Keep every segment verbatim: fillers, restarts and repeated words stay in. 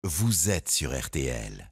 vous êtes sur R T L.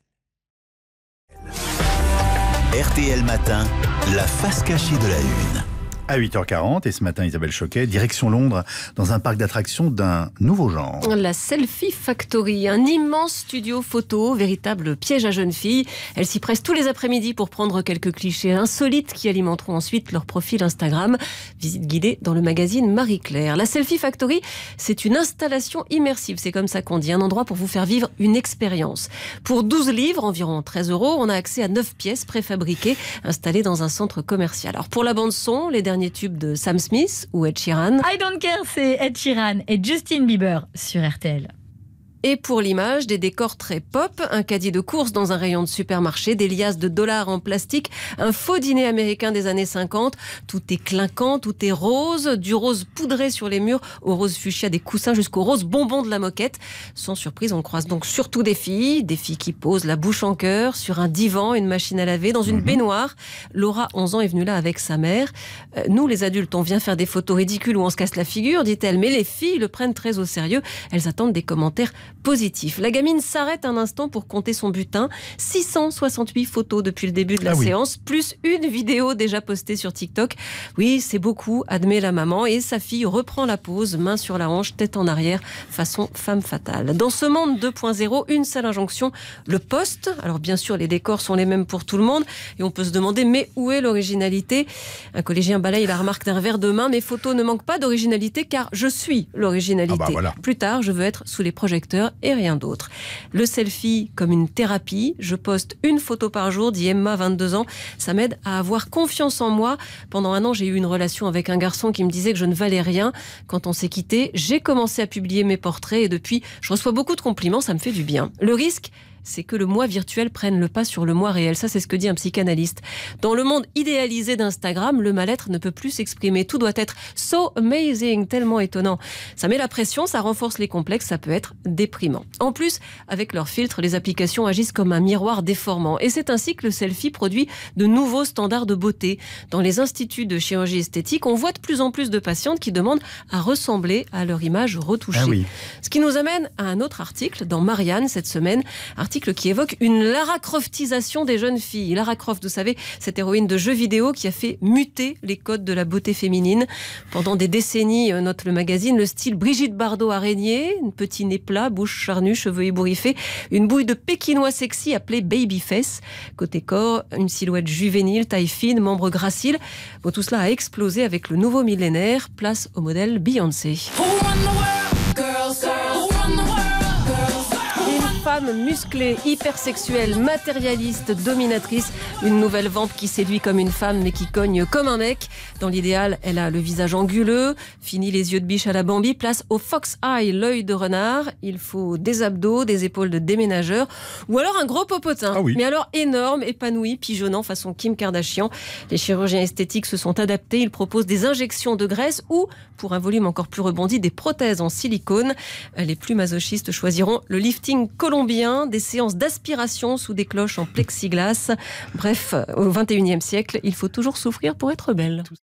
R T L Matin, la face cachée de la Une. À huit heures quarante, et ce matin, Isabelle Choquet, direction Londres, dans un parc d'attractions d'un nouveau genre. La Selfie Factory, un immense studio photo, véritable piège à jeunes filles. Elles s'y pressent tous les après-midi pour prendre quelques clichés insolites qui alimenteront ensuite leur profil Instagram. Visite guidée dans le magazine Marie-Claire. La Selfie Factory, c'est une installation immersive, c'est comme ça qu'on dit, un endroit pour vous faire vivre une expérience. Pour douze livres, environ treize euros, on a accès à neuf pièces préfabriquées installées dans un centre commercial. Alors pour la bande-son, les derniers tube de Sam Smith ou Ed Sheeran. I Don't Care, c'est Ed Sheeran et Justin Bieber sur R T L. Et pour l'image, des décors très pop, un caddie de course dans un rayon de supermarché, des liasses de dollars en plastique, un faux dîner américain des années cinquante. Tout est clinquant, tout est rose, du rose poudré sur les murs, au rose fuchsia des coussins jusqu'au rose bonbon de la moquette. Sans surprise, on croise donc surtout des filles, des filles qui posent la bouche en cœur, sur un divan, une machine à laver, dans une mmh. baignoire. Laura, onze ans, est venue là avec sa mère. Euh, nous, les adultes, on vient faire des photos ridicules où on se casse la figure, dit-elle, mais les filles le prennent très au sérieux. Elles attendent des commentaires positif. La gamine s'arrête un instant pour compter son butin. six cent soixante-huit photos depuis le début de la ah séance, oui. plus une vidéo déjà postée sur TikTok. Oui, c'est beaucoup, admet la maman. Et sa fille reprend la pose, main sur la hanche, tête en arrière, façon femme fatale. Dans ce monde deux point zéro, une seule injonction, le poste. Alors bien sûr, les décors sont les mêmes pour tout le monde. Et on peut se demander, mais où est l'originalité ? Un collégien balaye la remarque d'un verre de main. Mes photos ne manquent pas d'originalité car je suis l'originalité. Ah bah voilà. Plus tard, je veux être sous les projecteurs et rien d'autre. Le selfie comme une thérapie. Je poste une photo par jour, dit Emma, vingt-deux ans. Ça m'aide à avoir confiance en moi. Pendant un an, j'ai eu une relation avec un garçon qui me disait que je ne valais rien. Quand on s'est quitté, j'ai commencé à publier mes portraits et depuis, je reçois beaucoup de compliments, ça me fait du bien. Le risque, c'est que le moi virtuel prenne le pas sur le moi réel. Ça, c'est ce que dit un psychanalyste. Dans le monde idéalisé d'Instagram, le mal-être ne peut plus s'exprimer. Tout doit être so amazing, tellement étonnant. Ça met la pression, ça renforce les complexes, ça peut être déprimant. En plus, avec leurs filtres, les applications agissent comme un miroir déformant. Et c'est ainsi que le selfie produit de nouveaux standards de beauté. Dans les instituts de chirurgie esthétique, on voit de plus en plus de patientes qui demandent à ressembler à leur image retouchée. Ah oui. Ce qui nous amène à un autre article dans Marianne cette semaine, article qui évoque une Lara Croftisation des jeunes filles. Lara Croft, vous savez, cette héroïne de jeux vidéo qui a fait muter les codes de la beauté féminine. Pendant des décennies, note le magazine, le style Brigitte Bardot araignée, un petit nez plat, bouche charnue, cheveux ébouriffés, une bouille de pékinois sexy appelée babyface. Côté corps, une silhouette juvénile, taille fine, membres graciles. Bon, tout cela a explosé avec le nouveau millénaire. Place au modèle Beyoncé. Femme musclée, hypersexuelle, matérialiste, dominatrice, une nouvelle vampe qui séduit comme une femme mais qui cogne comme un mec. Dans l'idéal, elle a le visage anguleux, fini les yeux de biche à la Bambi, place au fox eye, l'œil de renard. Il faut des abdos, des épaules de déménageur ou alors un gros popotin. Ah oui. Mais alors énorme, épanoui, pigeonnant façon Kim Kardashian. Les chirurgiens esthétiques se sont adaptés, ils proposent des injections de graisse ou, pour un volume encore plus rebondi, des prothèses en silicone. Les plus masochistes choisiront le lifting colombien, des séances d'aspiration sous des cloches en plexiglas. Bref, au vingt et unième siècle, il faut toujours souffrir pour être belle.